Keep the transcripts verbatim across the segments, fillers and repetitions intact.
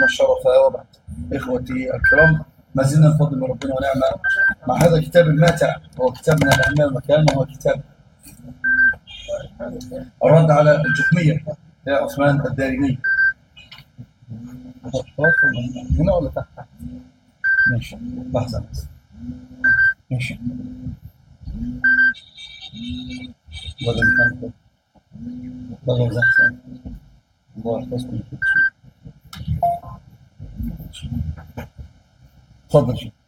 الشرف وبعد. إخوتي الكرام، ما زلنا بفضل من ربنا ونعمة مع هذا الكتاب الماتع، هو كتاب من الأهمية والمكان، وهو كتاب الرد على الجهمية يا عثمان الدارمي. هنا ولا تحت؟ ماشي، لحظة ماشي. بدل كان بدل زحمة الله يحفظكم. تفضل شيخ.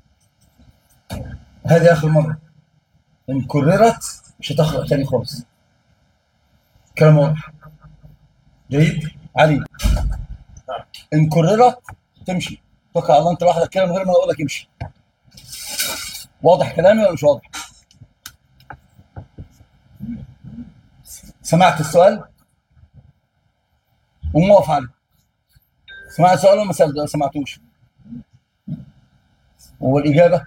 هذه آخر مرة، إن كررت مش هتخرج تاني خالص. كلام واضح جيد علي. إن كررت تمشي، توكل على الله أنت لوحدك كده من غير ما أقول لك امشي. واضح كلامي ولا مش واضح؟ سمعت السؤال؟ قوم واقف عليه. سمعت السؤال ولا ما سمعتوش؟ والإجابة؟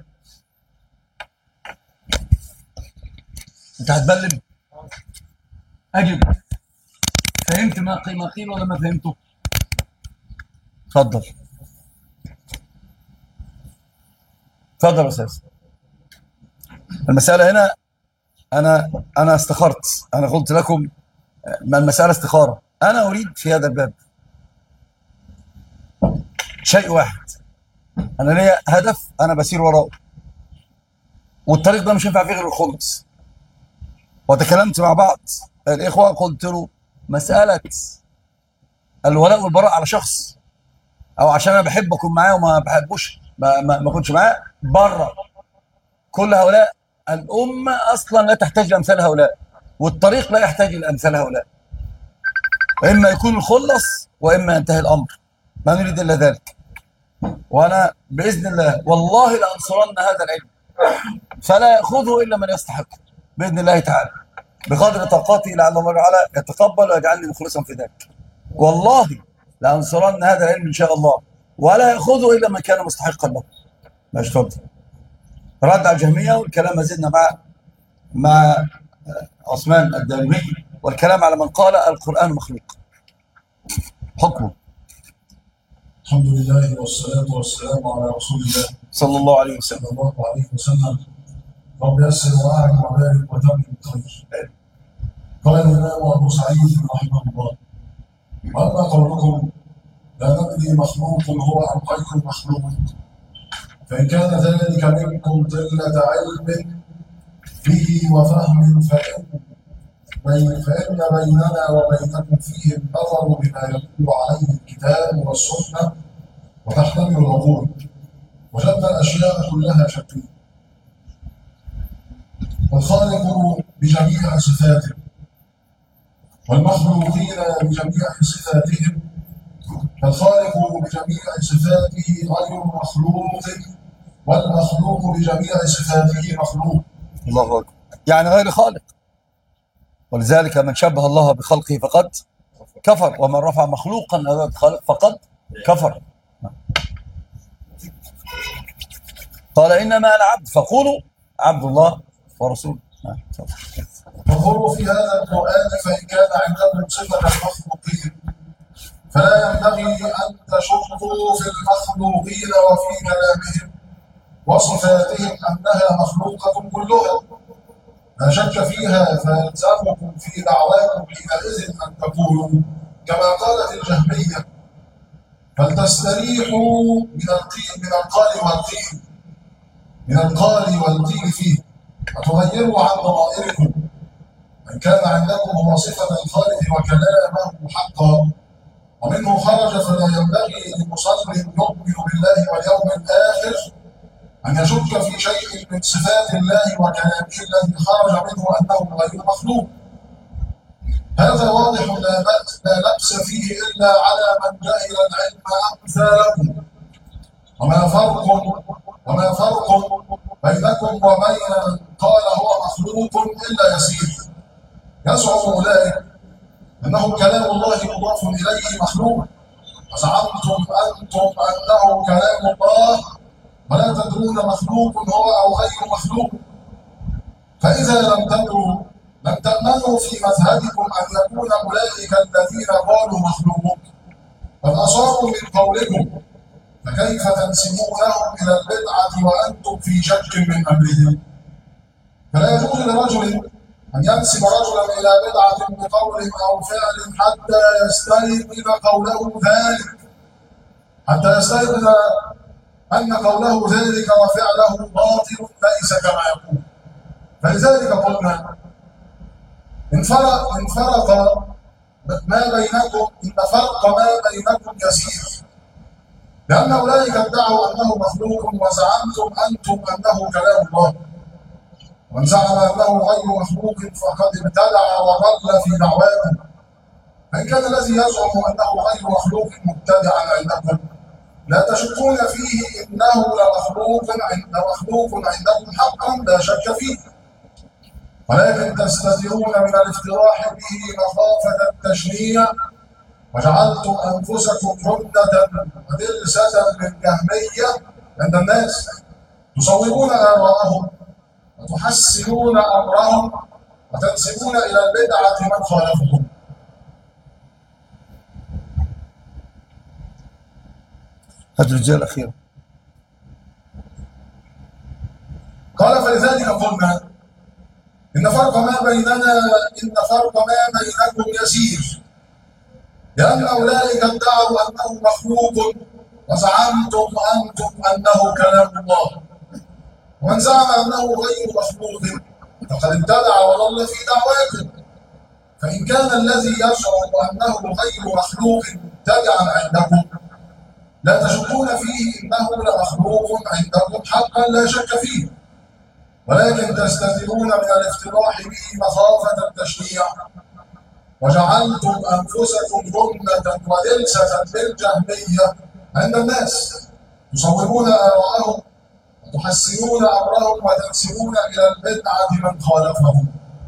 أنت هتبلم؟ أجب. فهمت ما قيل قيل ولا ما فهمته؟ اتفضل. اتفضل يا أستاذ. المسألة هنا أنا أنا استخرت، أنا قلت لكم ما المسألة استخارة. أنا أريد في هذا الباب شيء واحد، أنا ليا هدف أنا بسير وراءه، والطريق ده مش ينفع فيه غير الخلص. وتكلمت مع بعض الإخوة قلت له مسألة الولاء والبراء على شخص، أو عشان أنا بحب أكون معاه وما بحبوش ما ما, ما كنتش معاه بره. كل هؤلاء الأمة أصلا لا تحتاج لأمثال هؤلاء، والطريق لا يحتاج لأمثال هؤلاء. إما يكون الخلص وإما ينتهي الأمر، ما نريد إلا ذلك. وأنا بإذن الله والله لأنصرن هذا العلم، فلا يأخذه إلا من يستحق بإذن الله تعالى، بقدر طاقتي لعل الله تعالى يتقبل ويجعلني مخلصا في ذلك. والله لأنصرن هذا العلم إن شاء الله، ولا يأخذه إلا من كان مستحقا له. ماشي، اتفضل. رد على الجهمية، والكلام ما زلنا مع مع عثمان الدارمي، والكلام على من قال القرآن مخلوق. حكمه. الحمد لله والصلاة والسلام على رسول الله صلى الله عليه وسلم. صلى الله عليه وسلم. رب يسر وأعن وبارك وتمم الخير. قال الإمام أبو سعيد رحمه الله: وأما قولكم لا ندري مخلوق هو أم غير مخلوق، فإن كان ذلك منكم قلة علم به وفهم فإن فإن بيننا وبينكم فيه النظر بما يدل عليه الكتاب والسنة وتحتمل العقول، وجدنا الأشياء كلها شكلية. والخالق بجميع صفاته والمخلوقين بجميع صفاتهم، فالخالق بجميع صفاته غير مخلوق، والمخلوق بجميع صفاته مخلوق. الله أكبر. يعني غير خالق، ولذلك من شبه الله بخلقه فقد كفر، ومن رفع مخلوقا إلى الخالق فقد كفر. قال إنما أنا عبد فقولوا عبد الله ورسوله. انظروا في هذا القرآن، فإن كان عندكم صفة المخلوقين فلا ينبغي أن تشكوا في المخلوقين وفي كلامهم وصفاتهم أنها مخلوقة كلها، لا شك فيها، فيلزمكم في دعواكم حينئذ أن تقولوا كما قالت الجهمية: فلتستريحوا من القيل من القال والقيل من القال والقيل فيه، وتغيروا عن ضمائركم. من كان عندكم هو صفة الخالق وكلامه حقا ومنه خرج، فلا ينبغي لمسلم يؤمن بالله واليوم الآخر أن يشك في شيء من صفات الله وكلامه الذي خرج منه أنه غير مخلوق. هذا واضح لا لبس فيه إلا على من جهل العلم أمثالكم. وما فرق وما فرق بينكم وبين من قال هو مخلوق إلا يسير. يزعم أولئك أنه كلام الله مضاف إليه مخلوق، وزعمتم أنتم أنه كلام الله ولا تدرون مخلوق هو أو غير مخلوق. فإذا لم تدروا لم تأمنوا في مذهبكم أن يكون أولئك الذين قالوا مخلوق قد أصابوا من قولكم، فكيف تنسبونهم إلى البدعة وأنتم في شك من أمرهم؟ فلا يجوز لرجل أن ينسب رجلا إلى بدعة بقول أو فعل حتى يستيقن قوله ذلك، حتى يستيقن أن قوله ذلك وفعله باطل ليس كما يقول. فلذلك قلنا إن فرق إن فرق ما بينكم إن فرق ما بينكم يسير، لأن أولئك ادعوا أنه مخلوق وزعمتم أنتم أنه كلام الله، ومن زعم أنه غير مخلوق فقد ابتدع وضل في دعواكم. فإن كان الذي يزعم أنه غير مخلوق مبتدعا عندكم لا تشكون فيه إنه لمخلوق عند مخلوق عندكم حقا لا شك فيه، ولكن تستترون من الافتراح به مخافة التشنيع، وجعلتم أنفسكم جندة ودرسة للجهمية عند الناس، تصوبون آراءهم وتحسنون أمرهم وتنسبون إلى البدعة من خالفهم. هذا الرجال الأخير قال فلذلك قلنا إن فرق ما بيننا إن فرق ما بينكم يسير، لأن أولئك ادعوا أنه مخلوق وزعمتم أنتم أنه كلام الله، ومن زعم أنه غير مخلوق فقد ابتدع وضل في دعواكم. فإن كان الذي يزعم أنه غير مخلوق مبتدعا عندكم لا تشكون فيه إنه لمخلوق عندكم حقا لا شك فيه، ولكن تستترون من الافتراح به مخافة التشنيع، وجعلتم أنفسكم جنة ودلسة للجهمية عند الناس، تصوبون آراءهم وتحسنون أمرهم وتنسبون إلى البدعة من خالفهم.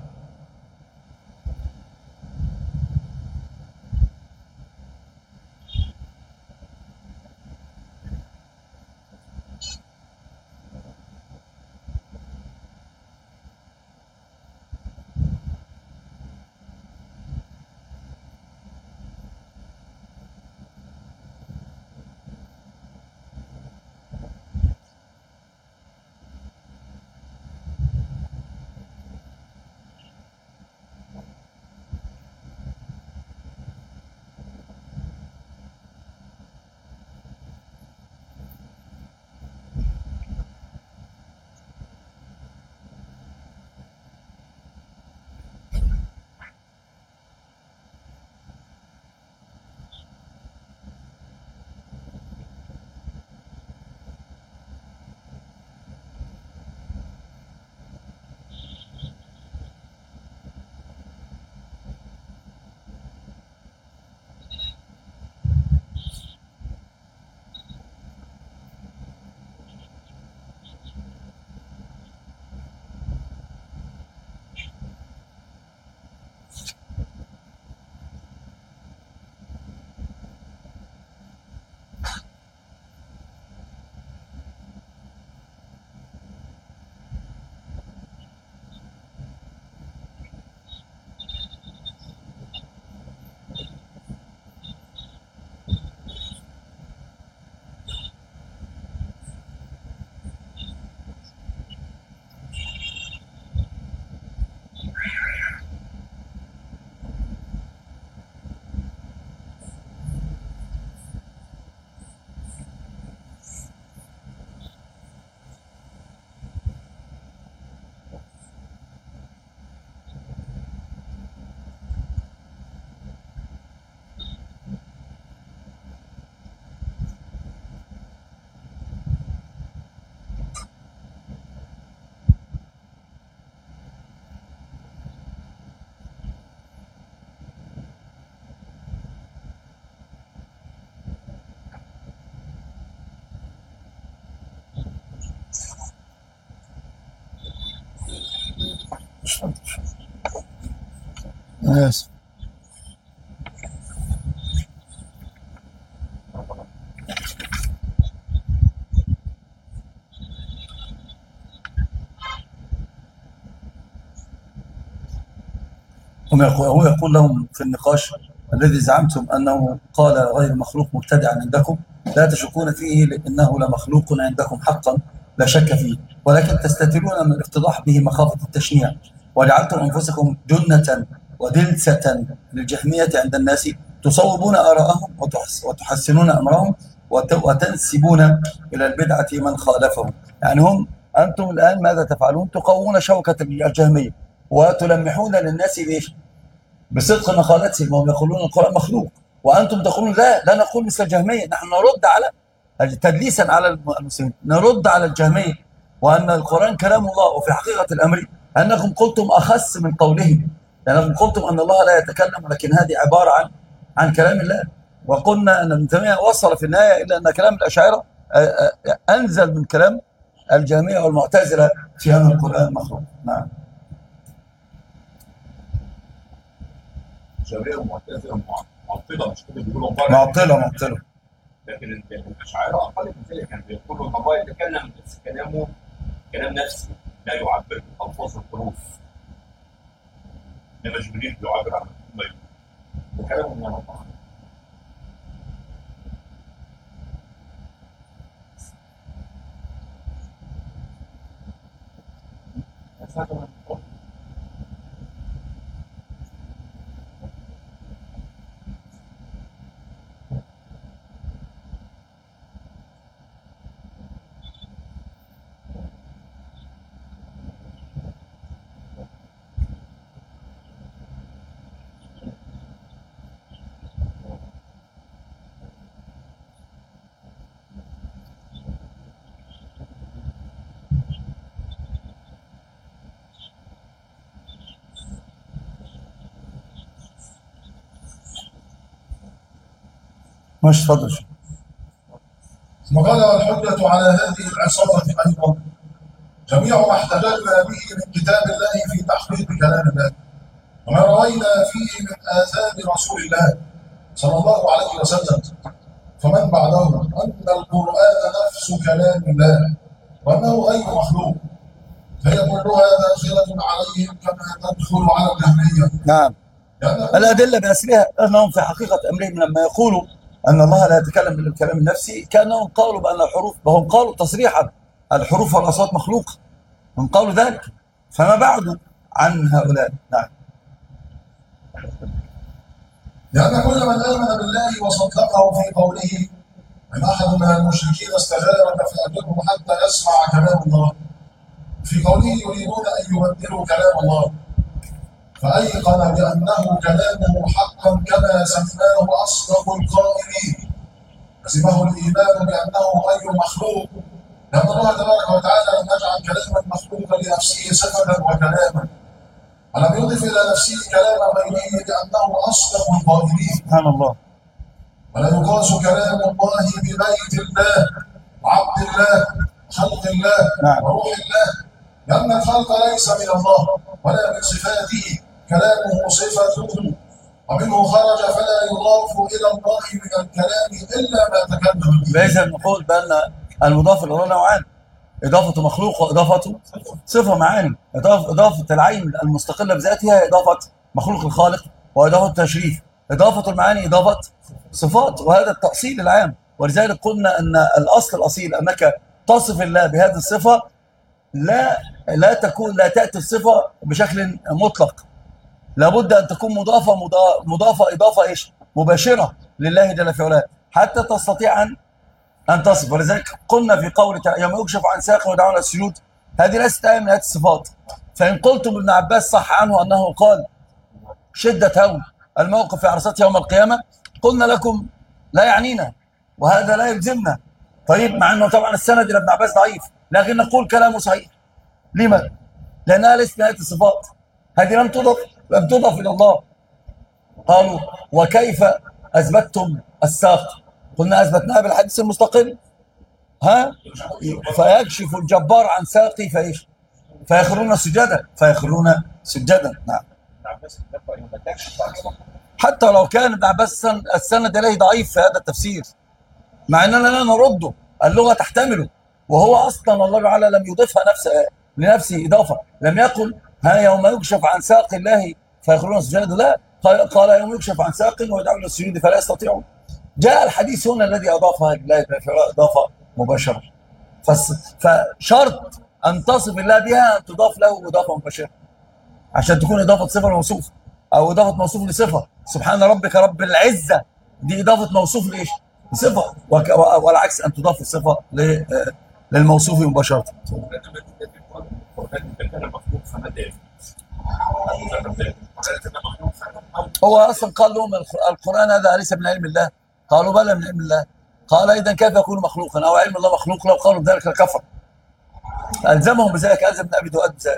أنا آسف. هم يقول هو يقول لهم في النقاش الذي زعمتم أنه قال غير مخلوق مبتدعا عندكم لا تشكون فيه لأنه لمخلوق عندكم حقا لا شك فيه، ولكن تستترون من الافتضاح به مخافة التشنيع، وجعلتم أنفسكم جنة ودلسة للجهمية عند الناس، تصوبون آراءهم وتحسنون أمرهم وتنسبون إلى البدعة من خالفهم. يعني هم أنتم الآن ماذا تفعلون؟ تقوون شوكة الجهمية وتلمحون للناس بإيش؟ بصدق مقالتهم، وهم يقولون القرآن مخلوق، وأنتم تقولون لا لا نقول مثل الجهمية. نحن نرد على تدليسا على المسلمين، نرد على الجهمية وأن القرآن كلام الله، وفي حقيقة الأمر أنكم قلتم أخس من قولهم، لأنكم قلتم أن الله لا يتكلم، ولكن هذه عبارة عن عن كلام الله. وقلنا أن ابن تيمية وصل في النهاية إلى أن كلام الأشاعرة أنزل من كلام الجهمية والمعتزلة في أن القرآن مخلوق. نعم. الجهمية والمعتزلة معطلة، مش كده بيقولوا معطلة معطلة. لكن الأشاعرة أقل من ذلك، كانوا بيقولوا إن الله يتكلم بس كلامه كلام نفسي لا يعبر بألفاظ الحروف، إنما جبريل بيعبر عن الله وكلامه من الله. مش تفضل. ثم قال والحجة على هذه العصابة أيضا جميع ما احتججنا به من كتاب الله في تحقيق كلام الله، وما روينا فيه من آثار رسول الله صلى الله عليه وسلم فمن بعده أن القرآن نفس كلام الله وأنه غير مخلوق، فهي كلها داخلة عليهم كما تدخل على الجهمية. نعم. الأدلة بأسرها أنهم في حقيقة أمرهم لما يقولوا أن الله لا يتكلم بالكلام النفسي كأنهم قالوا بأن الحروف، وهم قالوا تصريحا الحروف والأصوات مخلوقة، هم قالوا ذلك، فما بعدوا عن هؤلاء. نعم. لأن كل من آمن بالله وصدقه في قوله إن أحد من المشركين استجارك فأجره حتى يسمع كلام الله، في قوله يريدون أن يبدلوا كلام الله، فأيقن بأنه كلامه حقا كما سماه أصدق القائلين، لزمه الإيمان بأنه غير مخلوق، لأن الله تبارك وتعالى لم يجعل كلاما مخلوقا لنفسه صفة وكلاما، ولم يضف إلى نفسه كلام غيره بأنه أصدق القائلين. سبحان الله. ولا يقاس كلام الله ببيت الله وعبد الله خلق الله نعم. وروح الله، لأن الخلق ليس من الله ولا من صفاته، كلامه صفته ومنه خرج فلا يضاف إلى الله من الكلام إلا ما تكلم به. فإذا نقول بأن المضاف إلى الله نوعان، إضافة مخلوق وإضافة صفة معاني. إضافة, إضافة العين المستقلة بذاتها إضافة مخلوق الخالق، وإضافة تشريف. إضافة المعاني إضافة صفات، وهذا التأصيل العام. ولذلك قلنا أن الأصل الأصيل أنك تصف الله بهذه الصفة، لا لا تكون لا تأتي الصفة بشكل مطلق، لابد أن تكون مضافة مضافة إضافة إيش؟ مباشرة لله جل في علاه حتى تستطيع أن أن تصف. ولذلك قلنا في قول يوم يكشف عن ساق ودعونا السجود، هذه ليست آية من آيات الصفات. فإن قلتم ابن عباس صح عنه أنه قال شدة هول الموقف في عرصات يوم القيامة، قلنا لكم لا يعنينا وهذا لا يلزمنا. طيب، مع أنه طبعا السند إلى ابن عباس ضعيف، لكن نقول كلامه صحيح. لما؟ لأنها ليست من آيات الصفات، هذه لم تضف لم تضف إلى الله. قالوا وكيف أثبتتم الساق؟ قلنا أثبتناها بالحديث المستقل، ها فيكشف الجبار عن ساقي فايش؟ فيخرون سجدا فيخرون سجدا. نعم. حتى لو كان ابن عباس السند اليه ضعيف في هذا التفسير، مع اننا لا نرده، اللغه تحتمله، وهو اصلا الله تعالى لم يضيفها نفسه لنفسه اضافه، لم يقل ها يوم يكشف عن ساق الله فيخرون سجدا لا، قال قال يوم يكشف عن ساق ويدعون السجود فلا يستطيعون. جاء الحديث هنا الذي اضافها لله اضافه مباشره. فشرط ان تصف الله بها ان تضاف له اضافه مباشره عشان تكون اضافه صفه لموصوف او اضافه موصوف لصفه. سبحان ربك رب العزه دي اضافه موصوف لايش؟ لصفه، والعكس ان تضاف الصفه للموصوف مباشره. هو اصلا قال لهم القران هذا اليس من علم الله؟ قالوا بلى من علم الله. قال اذا كيف يكون مخلوقا او علم الله مخلوق؟ لو قالوا ذلك لكفر. الزمهم بذلك، الزم بن ابي دؤاد بذلك.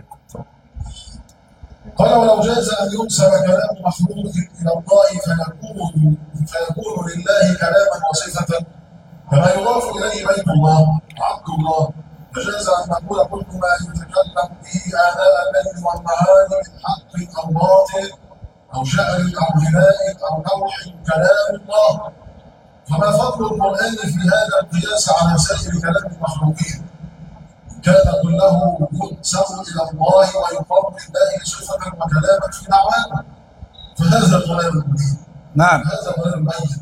قال ولو جاز ان ينسب كلام مخلوق الى الله فيكون فيكون لله كلاما وصفه كما يضاف اليه بيت الله عبد الله، فجاز ان نقول كل ما يتكلم به اناء الليل والنهار من حق او باطل او شعر او غناء او نوح كلام الله. فما فضل القران في هذا القياس على سائر كلام المخلوقين؟ كان كله ينسب الى الله ويقام لله صفه وكلاما في دعوانا، فهذا القران المبين. نعم هذا القران المبين.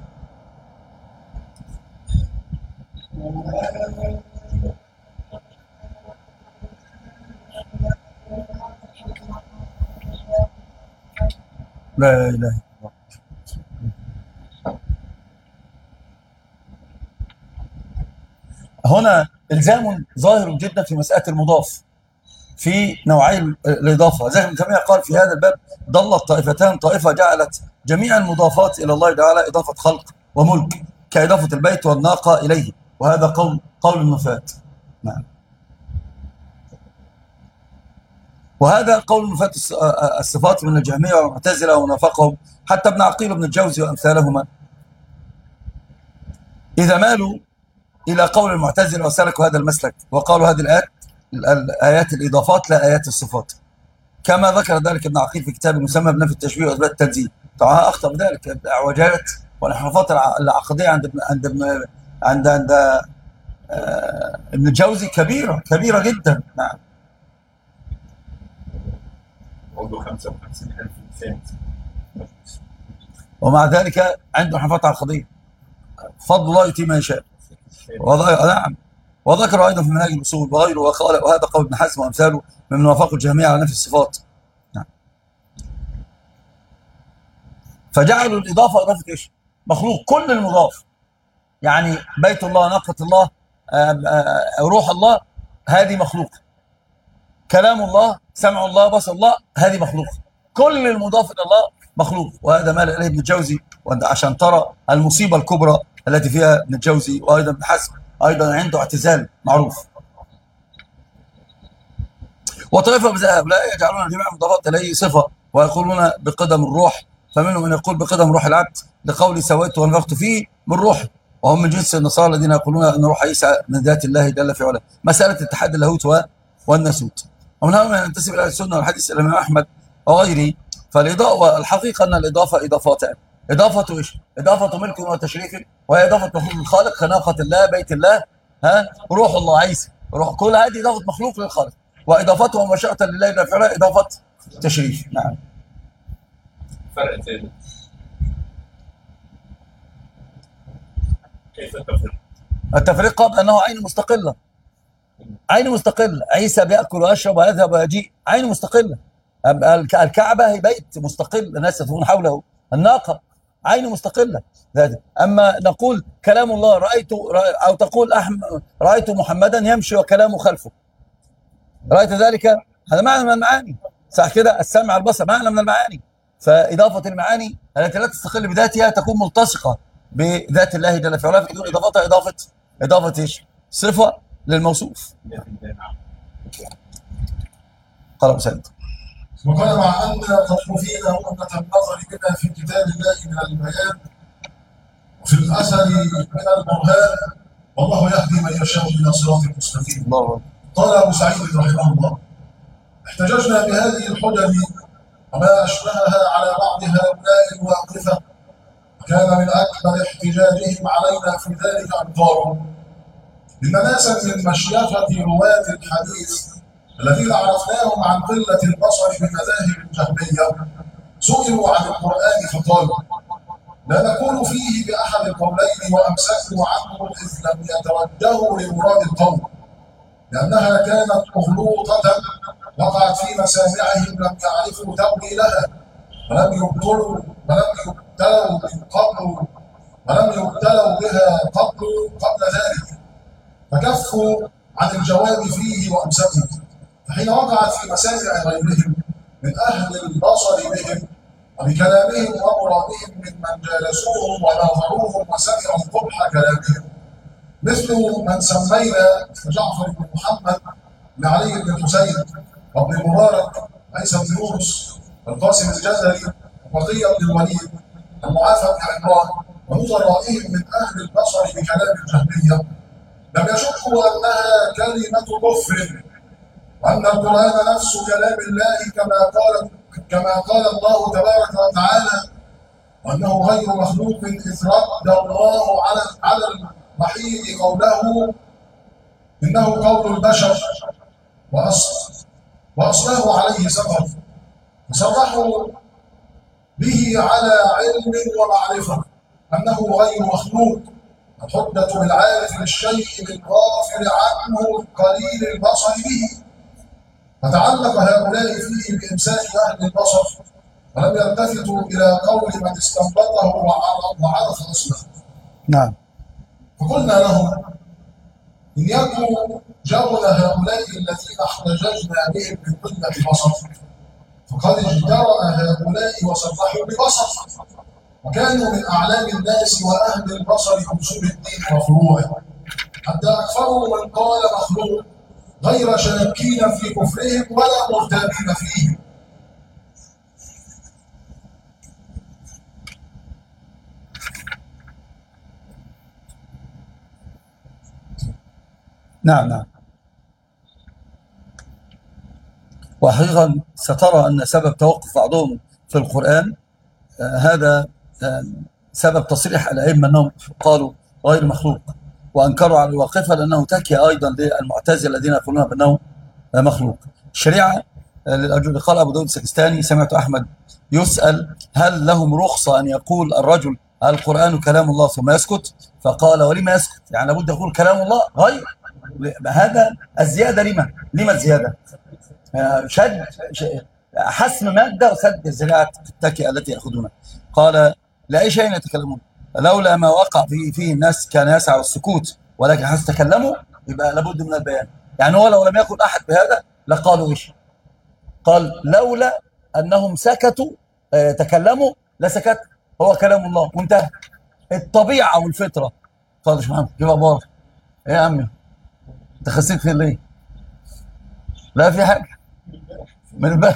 لا اله الا الله. هنا الزام ظاهر جدا في مساله المضاف في نوعي الاضافه، زي ابن تيميه قال في هذا الباب ضلت طائفتان، طائفه جعلت جميع المضافات الى الله تعالى اضافه خلق وملك كاضافه البيت والناقه اليه، وهذا قول قول النفاة. نعم. وهذا قول نفاة الصفات من الجهميه والمعتزله ونافقهم حتى ابن عقيل وابن الجوزي وامثالهما، اذا مالوا الى قول المعتزله وسلكوا هذا المسلك وقالوا هذه الايات الايات الاضافات لا ايات الصفات، كما ذكر ذلك ابن عقيل في كتاب المسمى بنفي التشبيه واثبات التنزيه. طبعا اخطا بذلك، الاعوجات والانحرافات العقديه عند ابن عند ابن عند عند آه ابن الجوزي كبيره كبيره جدا. نعم. عنده خمسة وخمسين ألف إنسان ومع ذلك عنده انحرافات عقديه، فضل الله يؤتي من يشاء. نعم. وذكر ايضا في منهاج الاصول وغيره، وقال وهذا قول ابن حزم وامثاله ممن وافقوا الجهميه على نفي الصفات. نعم. فجعلوا الاضافه اضافه ايش؟ مخلوق. كل المضاف يعني بيت الله، ناقه الله، آآ آآ روح الله، هذه مخلوق. كلام الله، سمع الله، بصر الله، هذه مخلوق. كل المضاف الى الله مخلوق، وهذا مال اليه ابن الجوزي عشان ترى المصيبه الكبرى التي فيها ابن الجوزي، وايضا ابن حزم ايضا عنده اعتزال معروف. وطائفه من هؤلاء يجعلون جميع المضافات اليه صفه ويقولون بقدم الروح، فمنهم من يقول بقدم روح العبد لقولي سويت ونفخت فيه من روحي، وهم من جنس النصارى الذين يقولون ان روح عيسى من ذات الله جل في علاه. مساله اتحاد اللاهوت والناسوت. ومن هؤلاء من ينتسب الى السنه والحديث الامام احمد وغيره. فالاضافه الحقيقه ان الاضافه اضافاتان، اضافه ايش؟ اضافه ملك وتشريف، وهي اضافه مخلوق للخالق كناقه الله، بيت الله، ها، روح الله، عيسى، روح، كل هذه اضافه مخلوق للخالق، واضافته مباشره لله جل في علاه اضافه تشريف. نعم. فرق ثاني كيف التفريق؟ التفريق قبل انه عين مستقله، عين مستقله. عيسى بياكل ويشرب ويذهب ويجيء، عين مستقله. الكعبه هي بيت مستقل، الناس يطوفون حوله. الناقه عين مستقله. اما نقول كلام الله رايت، او تقول احمد رايت محمدا يمشي وكلامه خلفه، رايت ذلك، هذا معنى من المعاني، صح كده؟ السمع البصر معنى من المعاني. فاضافه المعاني التي لا تستقل بذاتها تكون ملتصقه بذات الله جل في علاه، بدون اضافتها اضافه اضافه ايش؟ صفه للموصوف. قال مسدد. وقال مع ان تطلب فينا مهمه النظر بما في كتاب الله من البيان وفي الاثر من البرهان، والله يهدي من يشاء الى صراط مستقيم. الله. قال ابو سعيد رحمه الله: احتججنا بهذه الحجج وما اشبهها على بعض هؤلاء الواقفه، وكان من اكبر احتجاجهم علينا في ذلك ان قالوا ان ناسا من مشيخه رواه الحديث الذين عرفناهم عن قله البصر في مذاهب الجهميه سئلوا عن القرآن فقالوا لا نقول فيه بأحد القولين وأمسكوا عنه إذ لم يتوجهوا لمراد القول، لأنها كانت مخلوطة وقعت في مسامعهم لم يعرفوا تأويلها ولم يبتلوا ولم يبتلوا قبل ولم يبتلوا بها قبل قبل ذلك، فكفوا عن الجواب فيه وأمسكوا. فحين وقعت في مسامع غيرهم من أهل البصر بهم وبكلامهم ومرادهم ممن جالسوهم وناظروهم وسمعوا قبح كلامهم، مثل من سمينا جعفر بن محمد بن علي بن الحسين وابن المبارك عيسى بن يونس والقاسم الجزري وبقية بن الوليد المعافى بن عمران ونظرائهم من أهل البصر بكلام الجهمية، لم يشكوا أنها كلمة كفر، وأن القرآن نفس كلام الله كما قال كما قال الله تبارك وتعالى، وأنه غير مخلوق إذ رد الله على على المحيط قوله إنه قول البشر وأصل وأصله عليه سبب، وصرحوا به على علم ومعرفة أنه غير مخلوق. الحجة بالعارف للشيء بالغافل عنه قليل البصر به، فتعلق هؤلاء فيه بإمساك أهل البصر ولم يلتفتوا إلى قول من استنبطه وعرف أصله. نعم. فقلنا لهم إن يكن جول هؤلاء الذين احتججنا بهم من قلة بصر فقد اجترأ هؤلاء وصرحوا ببصر، وكانوا من أعلام الناس وأهل البصر أصول الدين وفروعه، حتى أكثروا من قال مخلوق غير شاكين في كفرهم ولا مرتابين فيه. نعم نعم. وحقيقة سترى أن سبب توقف بعضهم في القرآن آه هذا آه سبب تصريح الأئمة أنهم قالوا غير مخلوق، وأنكروا على الواقفة لأنه تكي أيضا للمعتزلة الذين يقولون بأنه مخلوق. الشريعة للأرجل قال أبو داود السجستاني سمعت أحمد يسأل هل لهم رخصة أن يقول الرجل القرآن كلام الله ثم يسكت؟ فقال ولما يسكت؟ يعني لابد يقول كلام الله غير هذا الزيادة. لما؟ لما الزيادة؟ شد حسم مادة وسد الزراعة التكئة التي يأخذونها. قال لأي شيء يتكلمون؟ لولا ما وقع فيه, فيه الناس كان يسعى السكوت، ولكن حيث تكلموا يبقى لابد من البيان. يعني هو لو لم يقل أحد بهذا لقالوا إيش؟ قال لولا أنهم سكتوا اه تكلموا لسكت، هو كلام الله وانتهى. الطبيعة والفطرة. قال يا محمد كيف أخبارك؟ إيه يا عمي؟ أنت خسيت في ليه؟ لا في حاجة من الباب.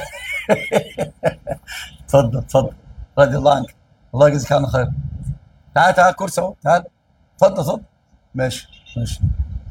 اتفضل اتفضل رضي الله عنك، الله يجزيك عنا خير. تعال تعال كرسي اهو، تعال اتفضل اتفضل. ماشي ماشي.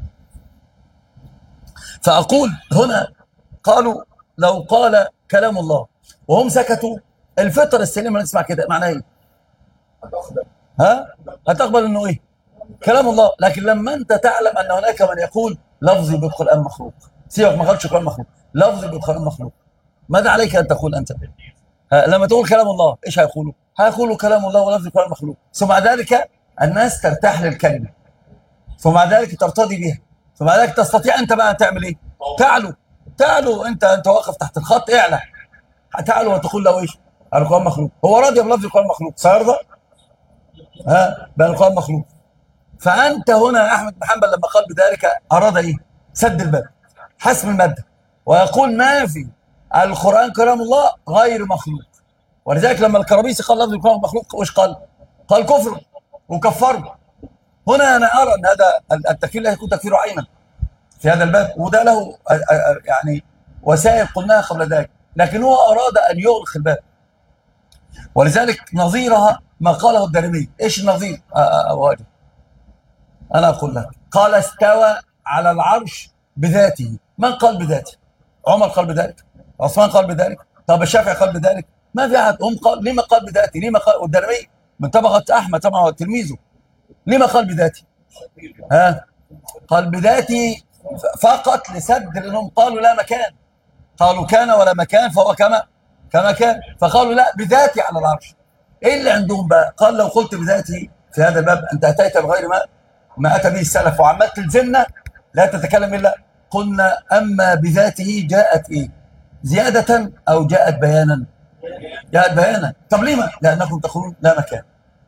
فأقول هنا قالوا لو قال كلام الله وهم سكتوا، الفطر السليمة نسمع كده معناها ايه؟ ها؟ هتقبل انه ايه؟ كلام الله. لكن لما انت تعلم ان هناك من يقول لفظي بالقرآن مخلوق، سيبك ما قالش قرآن مخلوق، لفظي بالقرآن مخلوق، ماذا عليك ان تقول انت؟ لما تقول كلام الله ايش هيقولوا؟ هيقولوا كلام الله ولفظ القرآن مخلوق، ثم بعد ذلك الناس ترتاح للكلمة، ثم بعد ذلك ترتضي بها، ثم بعد ذلك تستطيع انت بقى تعمل ايه؟ تعلو تعلو انت انت واقف تحت الخط، اعلى تعلو وتقول له ايش؟ القرآن مخلوق. هو راضي بلفظ القرآن مخلوق، سيرضى؟ ها بقى القرآن مخلوق. فانت هنا احمد بن حنبل لما قال بذلك اراد ايه؟ سد الباب، حسم الماده، ويقول ما في القرآن كلام الله غير مخلوق. ولذلك لما الكرابيسي قال لفظ القرآن مخلوق وش قال؟ قال كفر وكفره. هنا انا ارى ان هذا التكفير لا يكون تكفير عينا في هذا الباب، وده له يعني وسائل قلناها قبل ذلك، لكن هو اراد ان يغلق الباب. ولذلك نظيرها ما قاله الدارمي. ايش النظير؟ أواجه. انا اقول لك قال استوى على العرش بذاته. من قال بذاته؟ عمر قال بذلك، عثمان قال بذلك، طب الشافعي قال بذلك، ما في احد. هم قال لما قال بذاته؟ لما قال؟ والدارمي من طبقه احمد طبعا هو تلميذه، لما قال بذاته؟ ها قال بذاته فقط لسد، لانهم قالوا لا مكان، قالوا كان ولا مكان فهو كما كما كان، فقالوا لا بذاتي على العرش. ايه اللي عندهم بقى؟ قال لو قلت بذاتي في هذا الباب انت اتيت بغير ما ما اتى به السلف وعمال تلزمنا لا تتكلم الا. قلنا اما بذاته جاءت ايه؟ زياده او جاءت بيانا؟ جاءت بيانا. طب لما؟ لانكم تقولون لا مكان.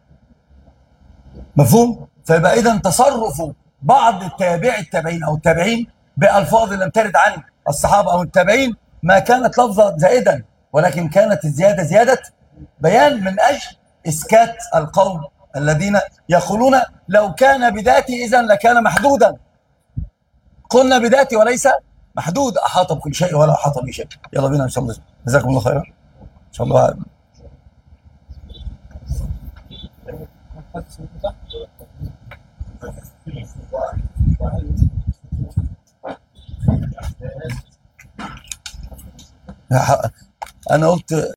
مفهوم؟ فيبقى اذا تصرف بعض التابع التابعين او التابعين بالفاظ لم ترد عن الصحابه او التابعين ما كانت لفظا زائدا، ولكن كانت الزياده زياده بيان من اجل اسكات القوم الذين يقولون لو كان بذاته اذا لكان محدودا. قلنا بذاته وليس محدود، احاط بكل شيء ولا احاط بشيء. يلا بينا ان شاء الله. جزاكم الله خيرا. ان شاء الله. انا قلت